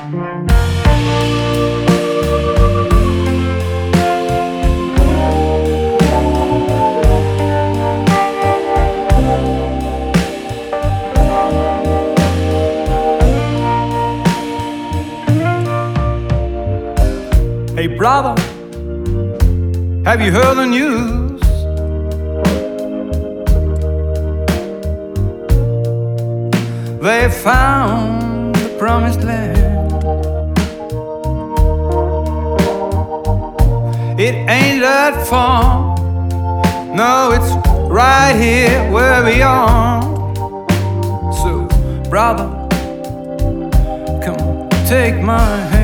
Hey brother, have you heard the news? They found the promised land. It ain't that far, no, it's right here where we are. So brother, come take my hand.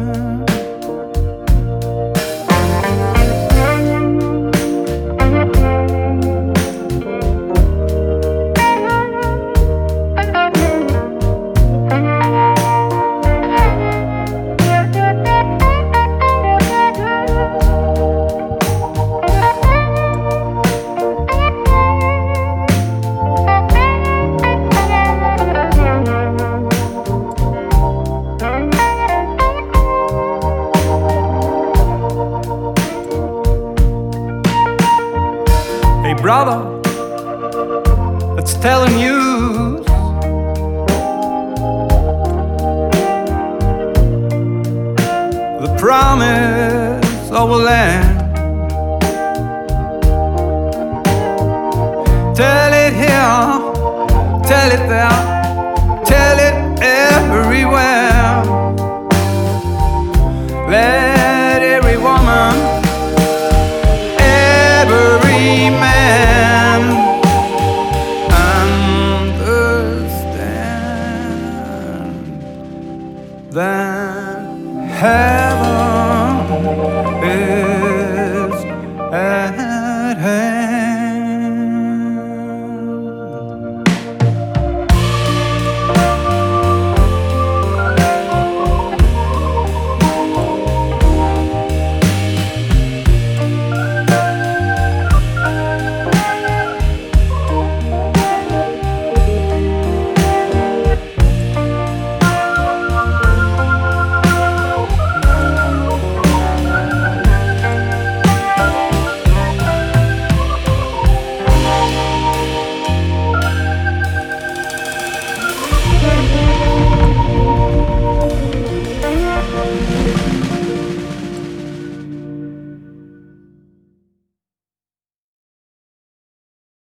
Hey brother, let's tell the news. The promise of a land. Tell it here, tell it there, tell it everywhere. Let every woman, every man understand that heaven